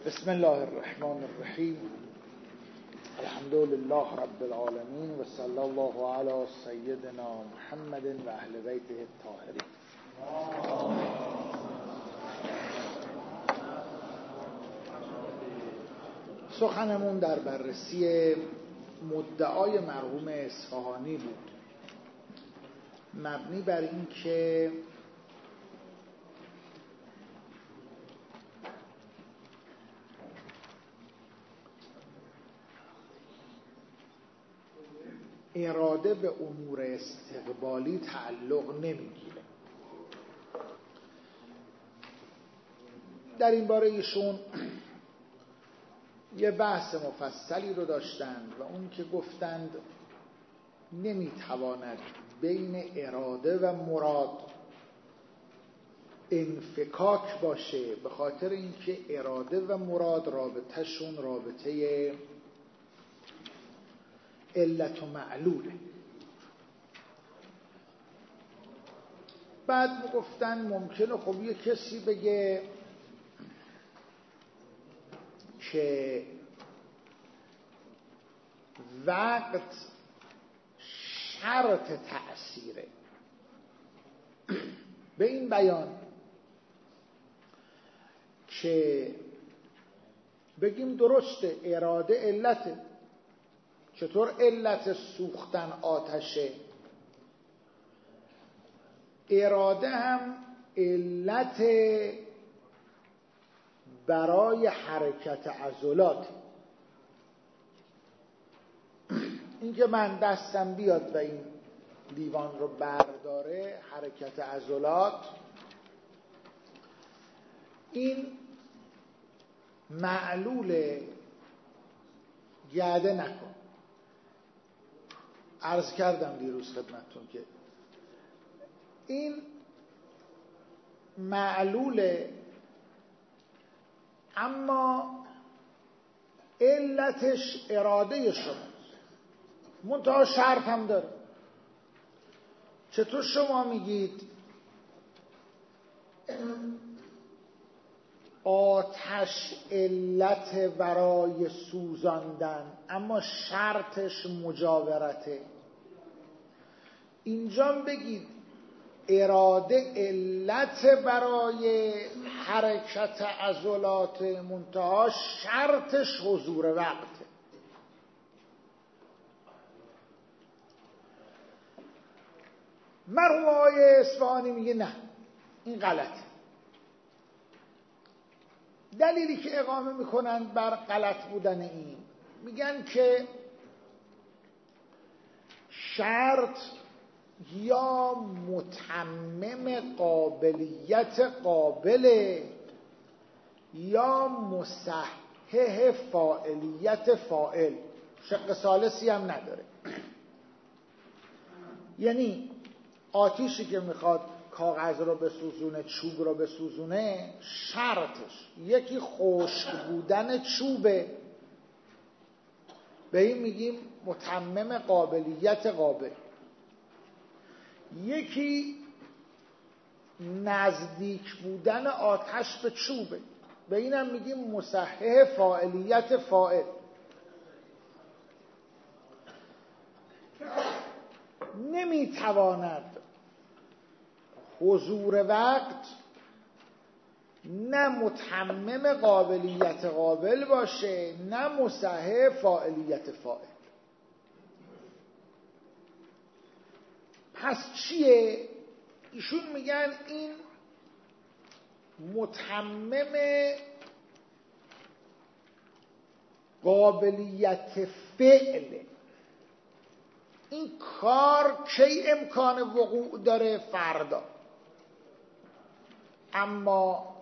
بسم الله الرحمن الرحیم. الحمد لله رب العالمین و صلی الله علی سیدنا محمد و اهل بیته الطاهرین. سخنمون در بررسی مدعای مرحوم اصفهانی بود، مبنی بر این که اراده به امور استقبالی تعلق نمیگیره. در این باره ایشون یه بحث مفصلی رو داشتند و اون که گفتند نمیتواند بین اراده و مراد انفکاک باشه، به خاطر اینکه اراده و مراد رابطهشون رابطه علت و معلوله. بعد گفتن ممکنه خب یه کسی بگه که وقت شرط تأثیره. به این بیان که بگیم درسته اراده علته. چطور علت سوختن آتشه؟ اراده هم علت برای حرکت عضلات. این که من دستم بیاد و این لیوان رو برداره، حرکت عضلات، این معلول گرده نکن. عرض کردم دیروز خدمتتون که این معلوله، اما علتش اراده شماست. منتها شرط هم داره. چطور شما میگید آتش علت برای سوزاندن اما شرطش مجاورته؟ اینجا بگید اراده علت برای حرکت عضلات، منتها شرطش حضور وقته. مرحوم آقای اصفهانی میگه نه، این غلطه. دلیلی که اقامه میکنند بر غلط بودن این، میگن که شرط یا متمم قابلیت قابل یا مصحح فاعلیت فاعل، شق ثالثی هم نداره. یعنی آتیشی که میخواد کاغذ رو بسوزونه، چوب رو بسوزونه، شرطش یکی خشک بودن چوبه، به این میگیم متمم قابلیت قابل. یکی نزدیک بودن آتش به چوبه، به اینم میگیم مصحح فاعلیت فاعل. نمیتواند حضور وقت نه متمم قابلیت قابل باشه نه مصحح فاعلیت فاعل. پس چیه؟ ایشون میگن این متمم قابلیت فعل. این کار کی امکان وقوع داره؟ فردا. اما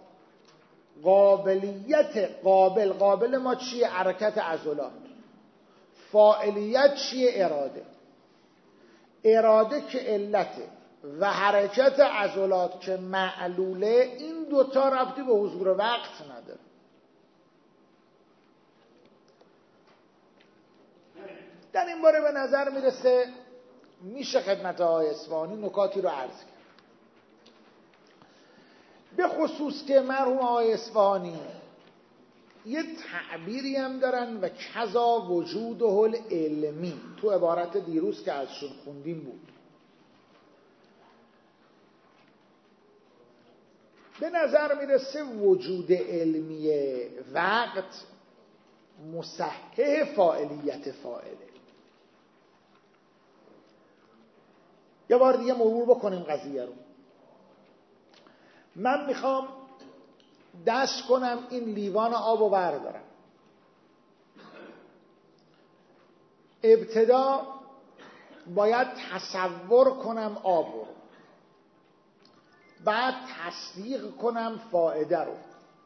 قابلیت قابل ما چیه؟ حرکت عضلات. فاعلیت چیه؟ اراده. اراده که علته و حرکت عضلات که معلوله، این دوتا ربطی به حضور وقت نداره. در این باره به نظر میرسه میشه خدمت آقای اصفهانی نکاتی رو عرض کرد. به خصوص که مرحوم آقای اصفهانی یه تعبیری هم دارن و کذا وجوده العلمی، تو عبارت دیروز که ازشون خوندیم بود. به نظر میرسه وجود علمی وقت مصحح فاعلیت فاعله. یه بار دیگه مرور بکنیم قضیه رو. من میخوام دست کنم این لیوان آب رو بردارم. ابتدا باید تصور کنم آب رو، بعد تصدیق کنم فائده رو.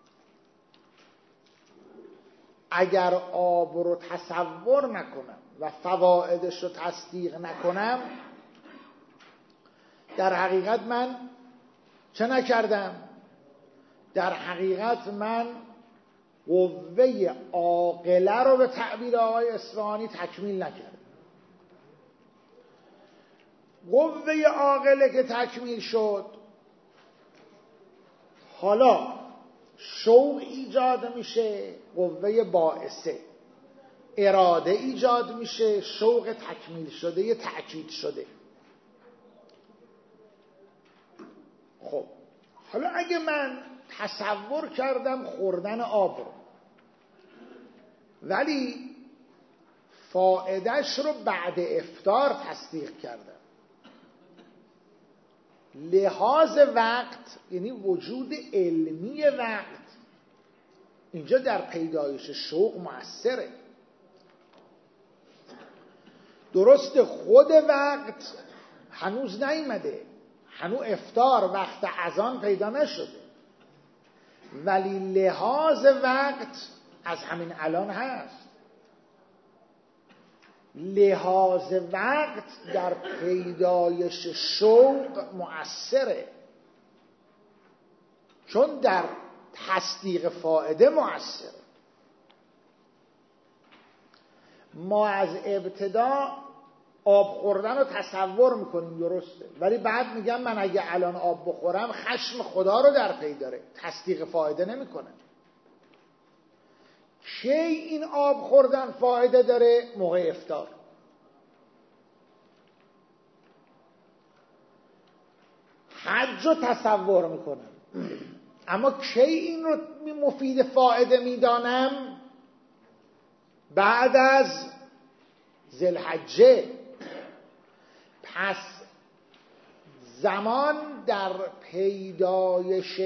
اگر آب رو تصور نکنم و فوائدش رو تصدیق نکنم، در حقیقت من چه نکردم؟ در حقیقت من قوه عاقله رو به تعبیر آقای اصفهانی تکمیل نکردم. قوه عاقله که تکمیل شد، حالا شوق ایجاد میشه، قوه باعثه، اراده ایجاد میشه، شوق تکمیل شده، یه تأکید شده. خب حالا اگه من تصور کردم خوردن آب رو، ولی فائدهش رو بعد افطار تصدیق کردم، لحاظ وقت یعنی وجود علمی وقت اینجا در پیدایش شوق مؤثره. درست خود وقت هنوز نیامده، هنوز افطار وقت اذان پیدا نشده، ولی لحاظ وقت از همین الان هست. لحاظ وقت در پیدایش شوق مؤثره، چون در تصدیق فائده مؤثره. ما از ابتدا آب خوردن رو تصور میکنیم، درسته، ولی بعد میگم من اگه الان آب بخورم خشم خدا رو در پی داره، تصدیق فائده نمیکنه. کی این آب خوردن فایده داره؟ موقع افطار. حج رو تصور میکنم، اما کی این رو مفید فایده میدانم؟ بعد از ذوالحجه. پس زمان در پیدایش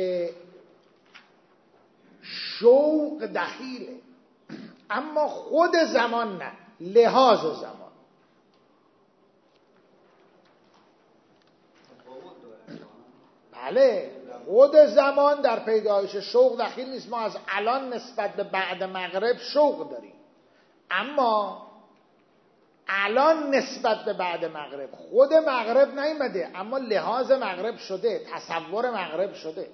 شوق دخیله، اما خود زمان نه، لحاظ زمان. بله، خود زمان در پیدایش شوق دخیل نیست. ما از الان نسبت به بعد مغرب شوق داریم، اما الان نسبت به بعد مغرب، خود مغرب نیامده اما لحاظ مغرب شده، تصور مغرب شده.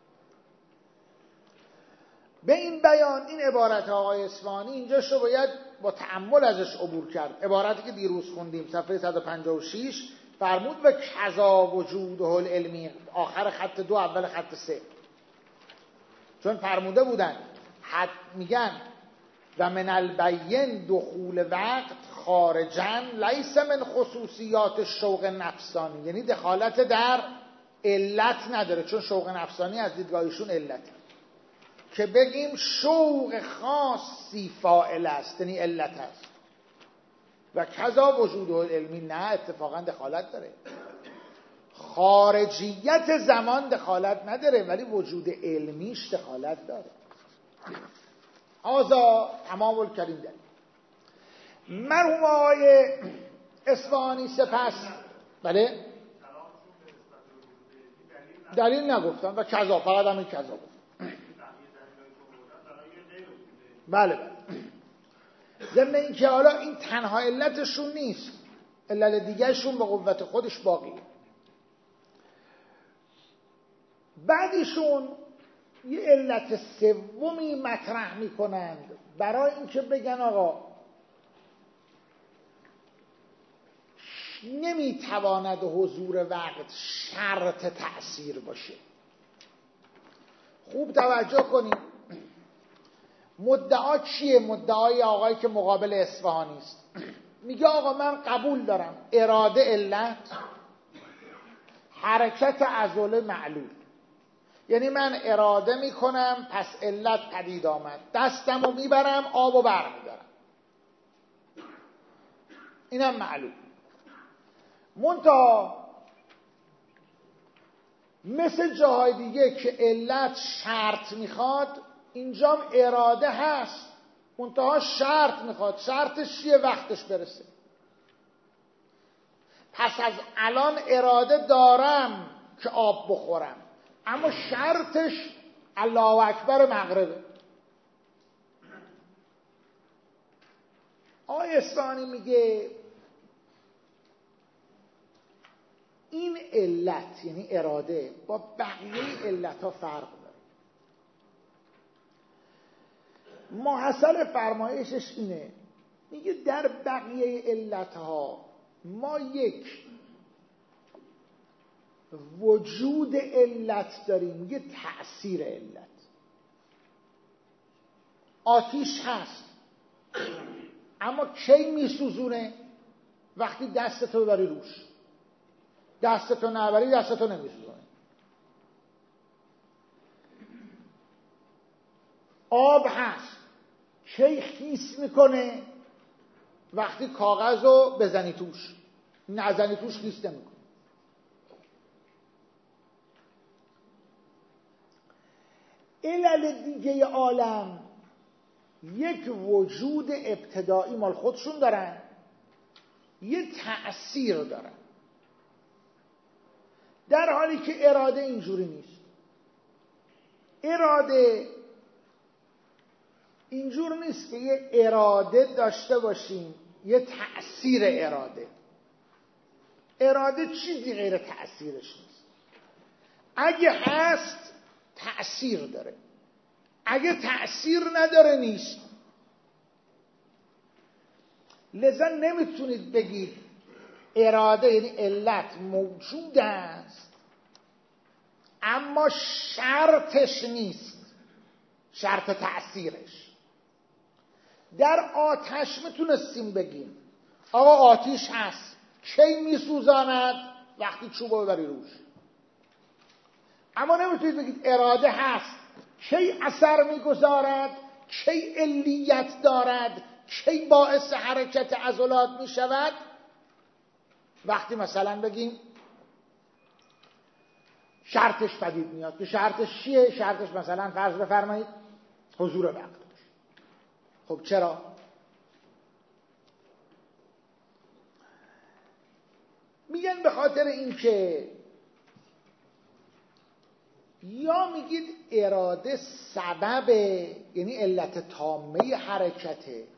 به این بیان این عبارت آقای اصفهانی اینجاش رو باید با تأمل ازش عبور کرد. عبارتی که دیروز خوندیم صفحه 156 فرمود و کذا وجوده العلمی، آخر خط 2 اول خط 3. چون فرموده بودن میگن و من البین دخول وقت خارجا لیس من خصوصیات شوق نفسانی، یعنی دخالت در علت نداره، چون شوق نفسانی از دیدگاهشون علته، که بگیم شوق خاصی فاعل است، یعنی علت است. و کذا وجود علمی نه، اتفاقا دخالت داره. خارجیت زمان دخالت نداره، ولی وجود علمیش دخالت داره. آزا تمام الکلیم داریم. مرحوم آقای اصفهانی سپس بله دلیل نگفتن و کذا، فقط همین کذا گفتن. بله ضمن این که حالا این تنها علتشون نیست، علت دیگرشون به قوت خودش باقیه. بعدشون یه علت سومی مطرح میکنند برای اینکه بگن آقا نمیتواند حضور وقت شرط تأثیر باشه. خوب توجه کنید، مدعا کیه؟ مدعای آقایی که مقابل اصفهانی است. میگه آقا من قبول دارم اراده علت، حرکت عضله معلول. یعنی من اراده میکنم پس علت پدید آمد، دستمو میبرم آبو برمیدارم، اینم معلول. منتها مثل جاهای دیگه که علت شرط میخواد، اینجام اراده هست منتها شرط میخواد. شرطش چیه؟ وقتش برسه. پس از الان اراده دارم که آب بخورم، اما شرطش الله اکبر مغربه. آقای اصفهانی میگه این علت یعنی اراده با بقیه علت ها فرق داره. محصل فرمایشش اینه، میگه در بقیه علت ها ما یک وجود علت داریم، میگه تأثیر علت. آتیش هست اما کی میسوزونه؟ وقتی دستتو ببری روش. دستتو نبری دستتو نمیسوزونه. آب هست کی خیس میکنه؟ وقتی کاغذو بزنی توش، نزنی توش خیس نمیکنه. علل دیگه عالم یک وجود ابتدایی مال خودشون دارن، یه تأثیر دارن، در حالی که اراده اینجوری نیست. اراده اینجور نیست که یه اراده داشته باشیم یه تأثیر اراده. اراده چیزی غیر تأثیرش نیست. اگه هست تأثیر داره، اگه تأثیر نداره نیست. لذا نمیتونید بگید اراده یعنی علت موجود است اما شرطش نیست، شرط تأثیرش. در آتش میتونستیم بگیم آقا آتش هست، کی میسوزاند؟ وقتی چوبو ببری روش. اما نمیتونید بگید اراده هست، کی اثر میگذارد، کی علیت دارد، کی باعث حرکت عضلات میشود. وقتی مثلا بگیم شرطش پدید میاد، که شرطش چیه؟ شرطش مثلا فرض بفرمایید حضور وقت باشه. خب چرا؟ میگن به خاطر اینکه یا میگید اراده سبب یعنی علت تامه حرکته،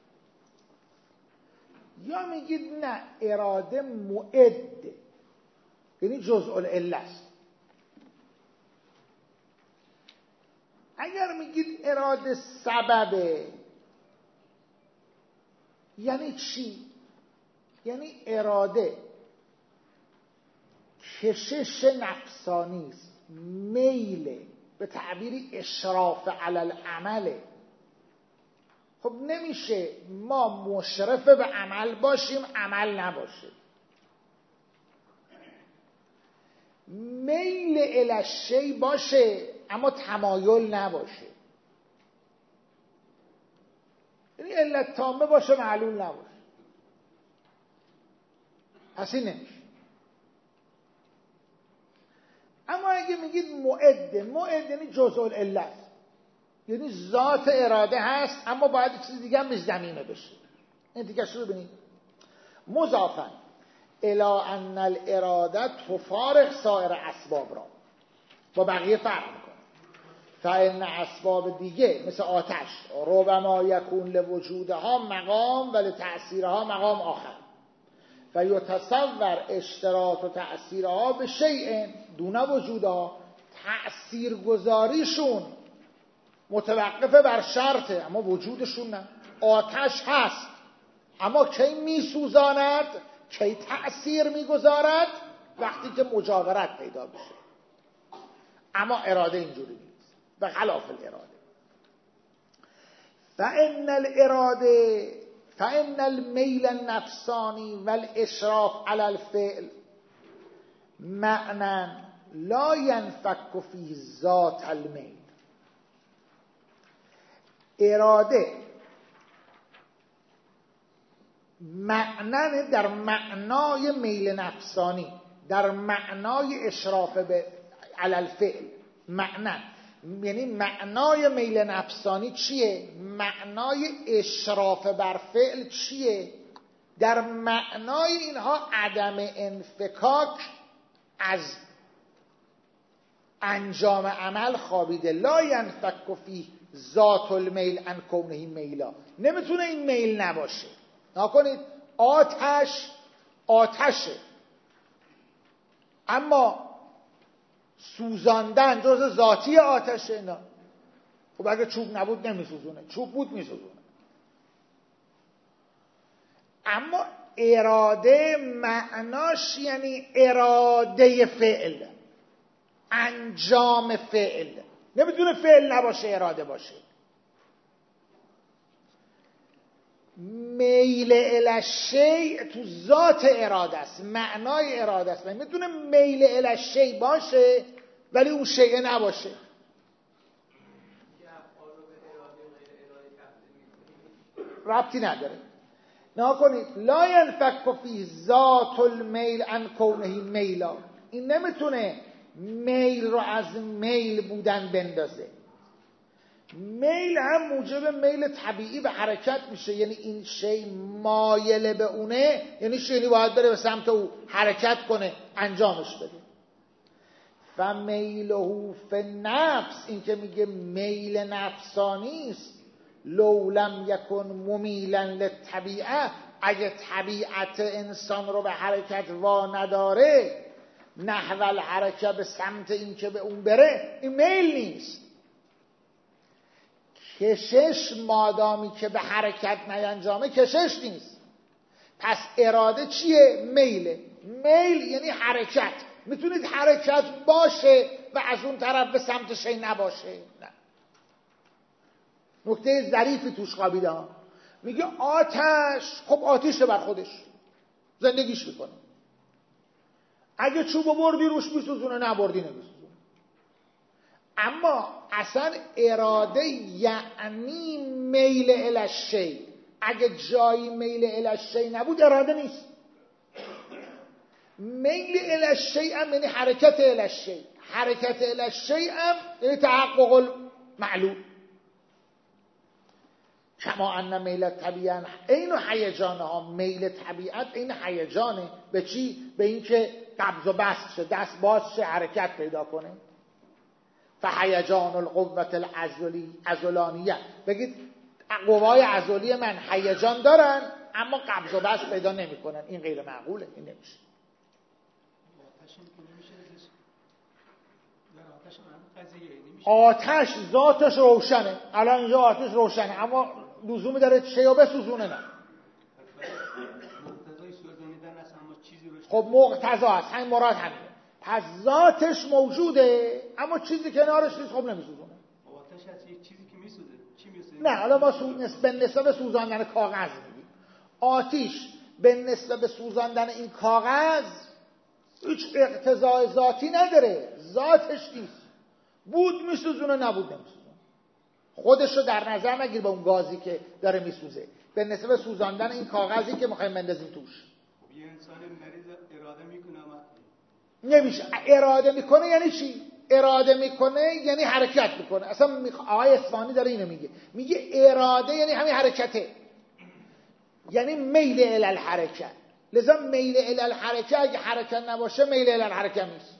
یا میگید نه اراده معد یعنی جزء العله است. اگر میگید اراده سببه یعنی چی؟ یعنی اراده کشش نفسانی است، میل به تعبیری اشراف علی العمله. خب نمیشه ما مشرف به عمل باشیم عمل نباشه. میل الی الشیء باشه اما تمایل نباشه. یعنی علت تامه باشه معلول نباشه. پس این نمیشه. اما اگه میگید معد یعنی جزء العله، یعنی ذات اراده هست اما باید چیز دیگه هم زمینه بشه. این دیگه شروع ببینید مضافن الی ان الاراده تفارق سایر اسباب را، با بقیه فرق میکنه. فان اسباب دیگه مثل آتش ربما یکون لوجودها مقام ولی تأثیرها مقام آخر و یتصور اشتراط و تأثیرها به شیء دون وجودها، تأثیر گذاریشون متوقفه بر شرطه اما وجودشون نه. آتش هست اما کی میسوزاند، کی تأثیر میگذارد؟ وقتی که مجاورت پیدا بشه. اما اراده اینجوری نیست، به خلاف الاراده. فإن المیل النفسانی والاشراف علی الفعل معنی لا ینفک فیه ذات المیل. اراده معنی در معنای میل نفسانی، در معنای اشراف به علی الفعل، معنی یعنی معنای میل نفسانی چیه؟ معنای اشراف بر فعل چیه؟ در معنای اینها عدم انفکاک از انجام عمل خوابیده. لا ینفک فیه ذات المیل عن کونه میلا. نمیتونه این میل نباشه. نکنید آتشه، اما سوزاندن جز ذاتی آتشه. نه، خب اگه چوب نبود نمیسوزونه، چوب بود میسوزونه. اما اراده معناش یعنی اراده فعل، انجام فعل. نمیتونه فعل نباشه اراده باشه. میل الی الشیء تو ذات اراده است، معنای اراده است. میتونه میل الی الشیء باشه ولی اون شیء نباشه. ربطی نداره. نکنید لا ینفک فیه ذات المیل عن کونه میلا. این نمیتونه میل رو از میل بودن بندازه. میل هم موجب میل طبیعی به حرکت میشه، یعنی این شی مایل به اونه، یعنی شیء باید بره به سمت او، حرکت کنه، انجامش بده. و میله فی النفس، این که میگه میل نفسانی است، لو لم یکن ممیلا للطبیعه، اگه طبیعت انسان رو به حرکت وا نداره، نحو الحرکت، به سمت این که به اون بره، این میل نیست. کشش مادامی که به حرکت نینجامه کشش نیست. پس اراده چیه؟ میله. میل یعنی حرکت. میتونید حرکت باشه و از اون طرف به سمت شی نباشه. نه. نکته ظریفی توش خوابیده ها. میگه آتش، خب آتیشه بر خودش، زندگیش میکنه. اگه چوبو بردی روش میسوزونه، نبردی نمیسوزونه. اما اصلا اراده یعنی میل الی الشیء. اگه جایی میل الی الشیء نبود اراده نیست. میل الی الشیء هم یعنی حرکت الی الشیء. حرکت الی الشیء هم یعنی تحقق المعلوم. کما ان میل طبیعت عین هیجانها. میل طبیعت این هیجانه. به چی؟ به این که قبض و بسط شه، دست باز شه، حرکت پیدا کنه. فهیجان القوة العضلانیه. بگید قوای عضلی من هیجان دارن اما قبض و بسط پیدا نمیکنن. این غیر معقوله، این نمیشه. آتش ذاتش روشنه. الان اینجا آتش روشنه اما لزومی داره شیء بسوزونه؟ نه. خب مقتضا هست، همین مراد همینه. پس ذاتش موجوده اما چیزی کنارش نیست، خب نمیسوزونه. آتش از یک چیزی که میسوزه چی میسوزه؟ نه، حالا ما به نسبت به سوزاندن کاغذ میگیم. آتش به نسبت به سوزاندن این کاغذ هیچ اقتضای ذاتی نداره، ذاتش نیست. بود میسوزونه، نبود نمیسوزونه. خودش رو در نظر نگیر به اون گازی که داره میسوزه، به نسبت به سوزاندن این کاغذی که میخوایم بندازیم توش. یه انسان مریض اراده میکنه اما نمیشه. اراده میکنه یعنی چی؟ اراده میکنه یعنی حرکت میکنه. اصلا آقای اصفهانی داره اینو میگه اراده یعنی همین حرکته، یعنی میل الی الحرکت. لذا میل الی الحرکت اگه حرکت نباشه میل الی الحرکت نیست.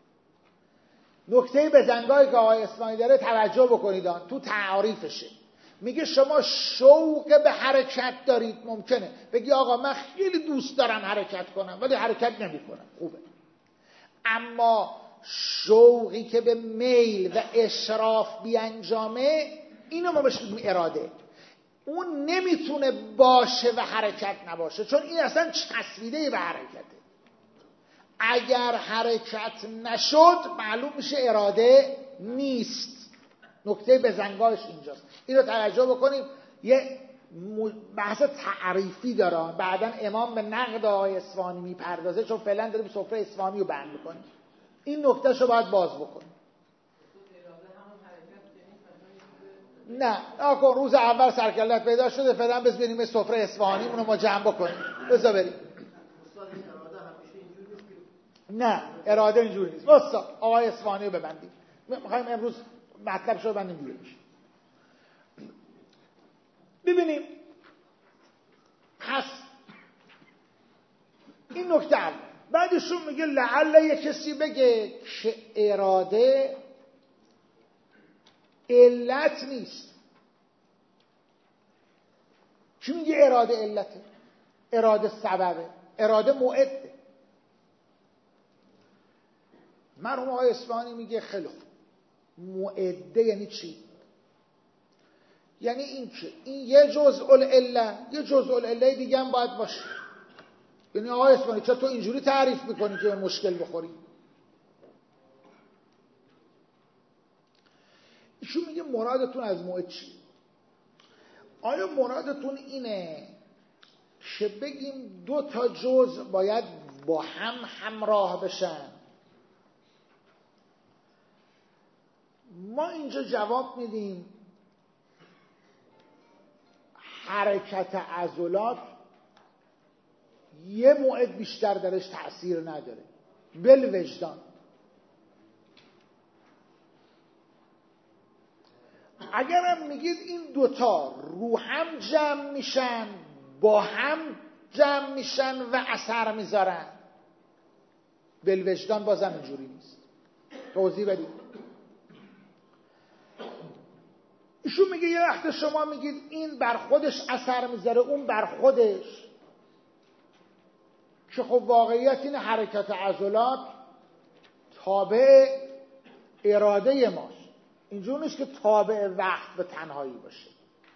نکته بزنگاهی که آقای اصفهانی داره توجه بکنید تو تعریفشه. میگه شما شوق به حرکت دارید، ممکنه بگی آقا من خیلی دوست دارم حرکت کنم ولی حرکت نمیکنم، خوبه. اما شوقی که به میل و اشراف بیانجامه، اینو ما بهش میگیم اراده. اون نمیتونه باشه و حرکت نباشه، چون این اصلا چسبیده به حرکته. اگر حرکت نشد معلوم میشه اراده نیست. نکته بزنگاهش اینجاست. اینو توجه بکنیم یه بحث تعریفی داره. بعدا امام به نقد آقای اصفهانی میپردازه، چون فعلا داریم سفره اصفهانی رو بیان میکنیم. این نکته رو باید باز بکنیم. نه آقا روز اول سرکلت پیدا شده، فعلا بس بریم سفره اصفهانی اونو ما جمع بکنیم. بذار بریم. نه اراده اینجوری نیست. واسه آقای اصفهانی رو ببندیم. میخوایم امروز مطلبش رو ببندیم دیگه میشه. ببینیم پس این نکته اول. بعدشون میگه لعل یه کسی بگه که اراده علت نیست. چی میگه اراده علته؟ اراده سببه، اراده معده. مرحوم آقای اصفهانی میگه خیلی خوب، معده یعنی چی؟ یعنی این که این یه جزء العله، یه جزء العله دیگه هم باید باشه. یعنی آقای اصفهانی چرا تو اینجوری تعریف میکنی که به مشکل بخوری؟ ایشون میگه مرادتون از موعد چی؟ آیا مرادتون اینه که بگیم دو تا جزء باید با هم همراه بشن؟ ما اینجا جواب میدیم حرکت عضلات یه موعد بیشتر درش تأثیر نداره. بالوجدان اگرم میگید این دوتا رو هم جمع میشن، با هم جمع میشن و اثر میذارن، بالوجدان بازم اینجوری نیست. توضیح بدید. ایشون میگه یه وقت شما میگید این بر خودش اثر میذاره، اون بر خودش، که خب واقعیت این حرکت عضلات تابع اراده ماست. اینجور نیست که تابع وقت به تنهایی باشه.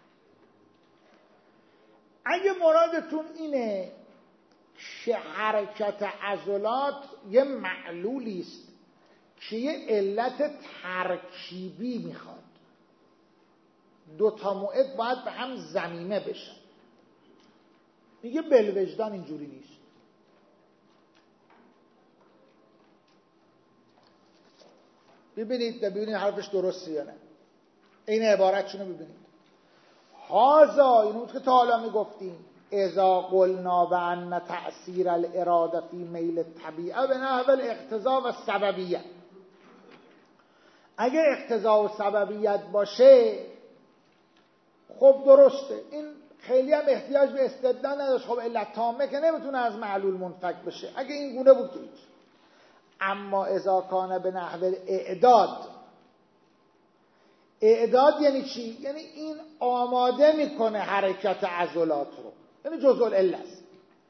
اگه مرادتون اینه که حرکت عضلات یه معلولی است که یه علت ترکیبی میخواد، دو تا موعد باید به هم ضمیمه بشن، میگه بالوجدان اینجوری نیست. ببینید حرفش درسته یا نه. این عبارتشونو ببینید. هازا، اینو که تا حالا میگفتیم، اذا قلنا بان تأثیر الاراده فی میل الطبیعه به نحو الاقتضاء و سببیت. اگه اقتضا و سببیت باشه خب درسته، این خیلی هم احتیاج به استدلال نداشت. خب علت تامه که نمیتونه از معلول منفک بشه. اگه این گونه بود که هیچ. اما اذا کان به نحو اعداد یعنی چی؟ یعنی این آماده میکنه حرکت عضلات رو، یعنی جزء العله است.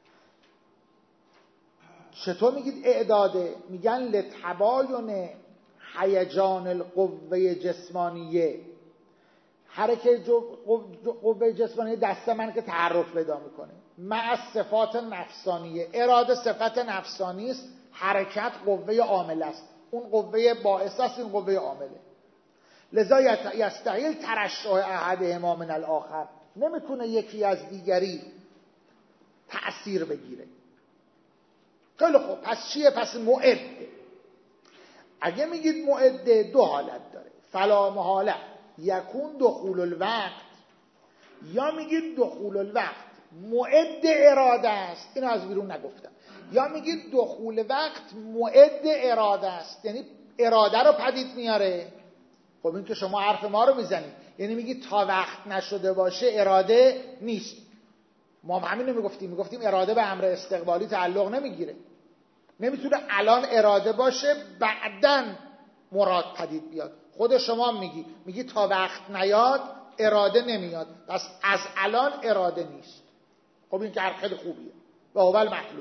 چطور میگید اعداده؟ میگن لتباین هیجان القوه جسمانیه. حرکت قوه جسمانی دست من که تحرک پیدا میکنه، مع صفات نفسانیه. اراده صفت نفسانی است، حرکت قوه عامله است. اون قوه باعث است، این قوه عامله. لذا یستحیل ترشح احدهما من الاخر. نمیتونه یکی از دیگری تأثیر بگیره. خیلی خوب، پس چیه؟ پس موعد. اگه میگید موعد دو حالت داره. فلا محاله یکون دخول الوقت، یا میگید دخول الوقت موعد اراده است، اینو از بیرون نگفتم، یا میگید دخول وقت موعد اراده است، یعنی اراده رو پدید میاره. خب این که شما حرف ما رو میزنید، یعنی میگید تا وقت نشده باشه اراده نیست. ما همین رو میگفتیم اراده به امر استقبالی تعلق نمیگیره. نمیتونه الان اراده باشه بعدن مراد پدید بیاد. خود شما میگی تا وقت نیاد اراده نمیاد، پس از الان اراده نیست. خب این که حرف خیلی خوبیه و اول مطلوب.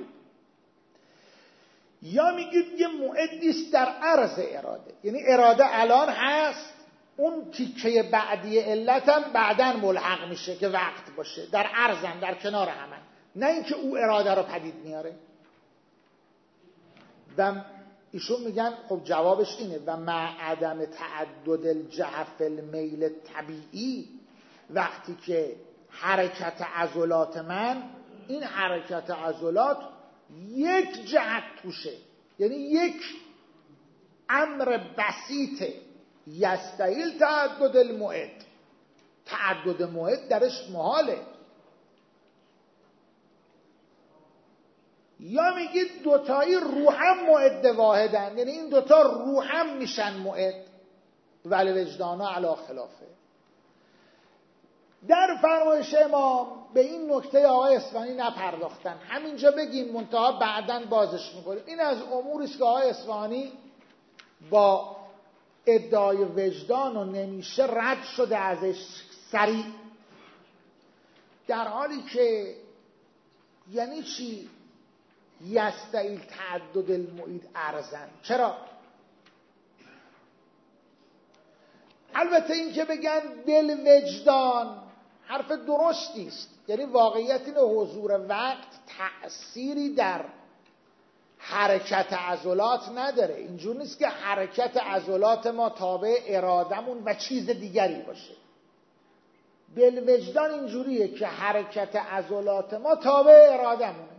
یا میگید یه موعدی است در عرض اراده، یعنی اراده الان هست، اون تیکه بعدی علت هم بعداً ملحق میشه که وقت باشه، در عرضن، در کنار همن، نه اینکه او اراده رو پدید میاره. و ایشون میگن خب جوابش اینه و مع عدم تعدد الجهف المیل طبیعی، وقتی که حرکت عضلات من، این حرکت عضلات یک جهت توشه، یعنی یک امر بسیطه، یستحیل تعدد الموعد، تعدد موعد درش محاله. یا میگید دوتایی رو هم موعد واحدن، یعنی این دوتا رو هم میشن موعد، ولی وجدانا علی خلافه. در فرمایش امام به این نکته آقای اصفهانی نپرداختن، همینجا بگیم منتها بعداً بازش میکنیم. این از اموری است که آقای اصفهانی با ادعای وجدان و نمیشه رد شده ازش سریع، در حالی که یعنی چی یستحیل تعدد المعید ارزن؟ چرا؟ البته این که بگن بالوجدان حرف درستی است، یعنی واقعیت اینه حضور وقت تأثیری در حرکت عضلات نداره. اینجور نیست که حرکت عضلات ما تابع ارادمون و چیز دیگری باشه. بالوجدان اینجوریه که حرکت عضلات ما تابع ارادمونه،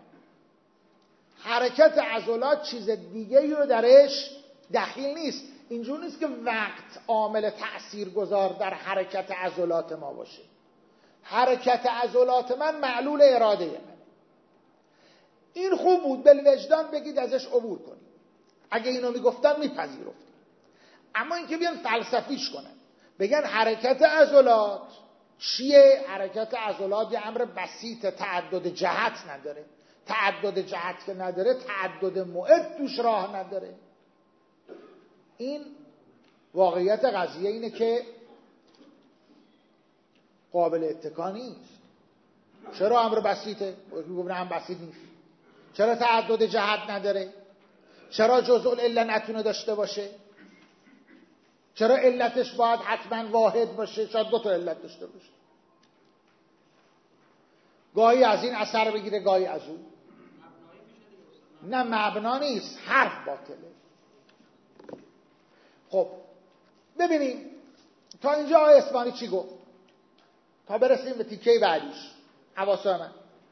حرکت عضلات چیز دیگری رو درش دخیل نیست. اینجور نیست که وقت عامل تأثیرگذار در حرکت عضلات ما باشه. حرکت عضلات من معلول اراده من. این خوب بود بالوجدان بگید ازش عبور کنید، اگه اینو میگفتن میپذیرفتیم. اما اینکه بیان فلسفیش کنن بگن حرکت عضلات چیه؟ حرکت عضلات یه امر بسیط، تعدد جهت نداره. تعدد جهت که نداره تعدد موعد توش راه نداره. این واقعیت قضیه اینه که قابل اتکا نیست. چرا امر بسیطه؟ میگم هم بسیط نیست. چرا تعدد جهت نداره؟ چرا جزء العله نتونه داشته باشه؟ چرا علتش باید حتما واحد باشه؟ شاید دو تا علت داشته باشه. گاهی از این اثر بگیره گاهی از اون. نه مبنا نیست، حرف باطله. خب ببینیم تا اینجا آقای اصفهانی چی گفت تا برسیم به تیکه بعدیش. حواسا من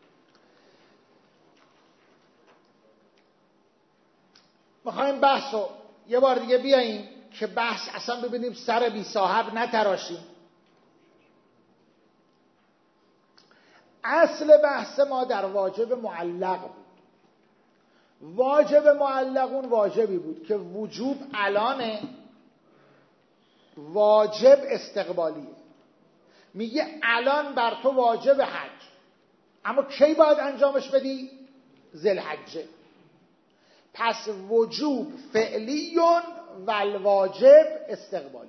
میخوایم بحث رو یه بار دیگه بیاییم که بحث اصلا ببینیم سر بی صاحب نتراشیم. اصل بحث ما در واجب معلق بود. واجب معلق اون واجبی بود که وجوب الانه، واجب استقبالیه. میگه الان بر تو واجب حج، اما کی باید انجامش بدی؟ ذوالحجه. پس وجوب فعلیون و الواجب استقبالی.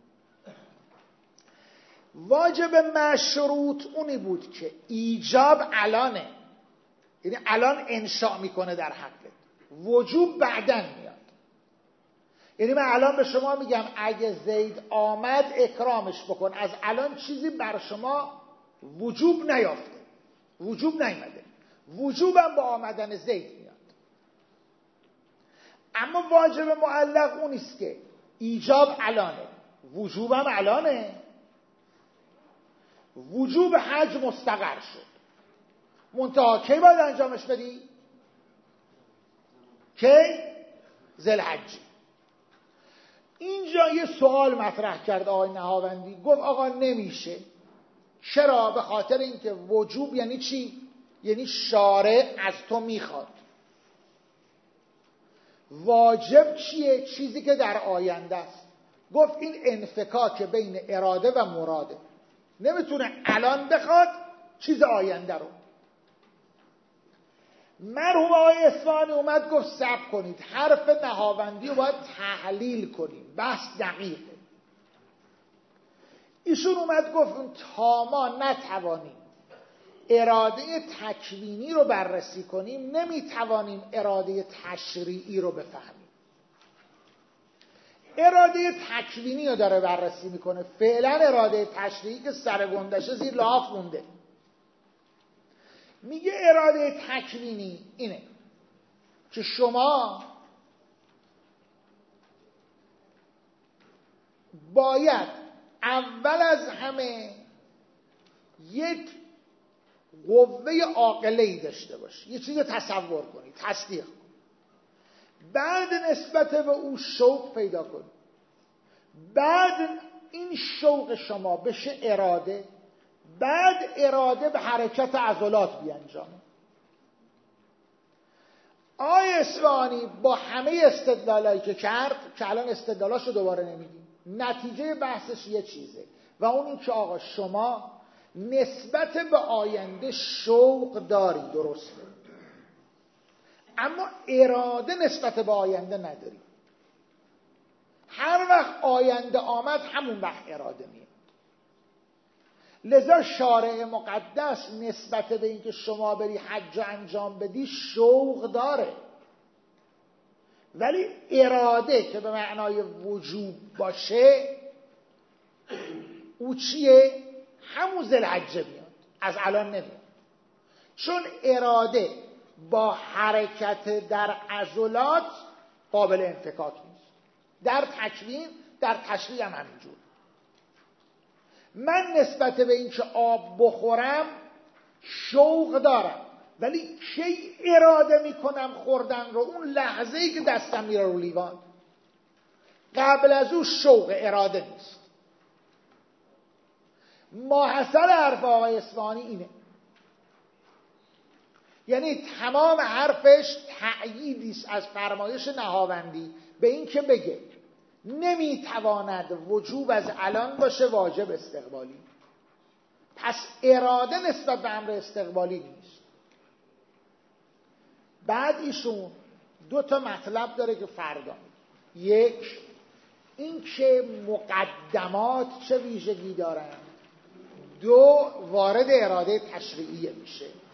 واجب مشروط اونی بود که ایجاب الانه، یعنی الان انشاء میکنه در حقت. وجوب بعدن میاد. یعنی من الان به شما میگم اگه زید آمد اکرامش بکن، از الان چیزی بر شما وجوب نیافته، وجوب نیامده، وجوبم با آمدن زید میاد. اما واجب معلق اونیست که ایجاب الانه، وجوبم الانه. وجوب حج مستقر شد، منتها کی باید انجامش بدی؟ کی؟ ذوالحجه. اینجا یه سوال مطرح کرد آقای نهاوندی، گفت آقا نمیشه. چرا؟ به خاطر اینکه وجوب یعنی چی؟ یعنی شارع از تو میخواد. واجب چیه؟ چیزی که در آینده است. گفت این انفکاک بین اراده و مراده، نمیتونه الان بخواد چیز آینده رو. مرحوم آقای اصفهانی اومد گفت صبر کنید، حرف نهاوندی رو باید تحلیل کنیم، بحث دقیقه. ایشون اومد گفت تا ما نتوانیم اراده تکوینی رو بررسی کنیم نمیتوانیم اراده تشریعی رو بفهمیم. اراده تکوینی رو داره بررسی میکنه، فعلا اراده تشریعی که سرگندشه زیر لحاف مونده. میگه اراده تکوینی اینه که شما باید اول از همه یک قوه عاقله‌ای داشته باشه، یه چیز تصور کنید، تصدیق کنید، بعد نسبت به او شوق پیدا کنید، بعد این شوق شما بشه اراده، بعد اراده به حرکت عضلات بیانجامه. آقای اصفهانی با همه استدلالایی که کرد، که الان استدلالاشو دوباره نمیگیم، نتیجه بحثش یه چیزه و اون این که آقا شما نسبت به آینده شوق داری، درسته، اما اراده نسبت به آینده نداری. هر وقت آینده آمد همون وقت اراده میاد. لذا شارع مقدس نسبت به اینکه شما بری حج انجام بدی شوق داره، ولی اراده که به معنای وجوب باشه او چیه؟ همون ذوالحجه میاد، از الان نمیاد. چون اراده با حرکت در عضلات قابل انفکاک نیست، در تکوین، در تشریع هم همینجور. من نسبت به اینکه آب بخورم شوق دارم، ولی کی اراده میکنم خوردن رو؟ اون لحظه‌ای که دستم میره رو لیوان. قبل از اون شوق اراده نیست. ماحصل حرف آقای اصفهانی اینه، یعنی تمام حرفش تأییدیست از فرمایش نهاوندی به این که بگه نمیتواند وجوب از الان باشه واجب استقبالی، پس اراده نسبت به امر استقبالی نیست. بعد ایشون دو تا مطلب داره که فردا میگه. یک، این که مقدمات چه ویژگی دارن. دو، وارد اراده تشریعیه میشه.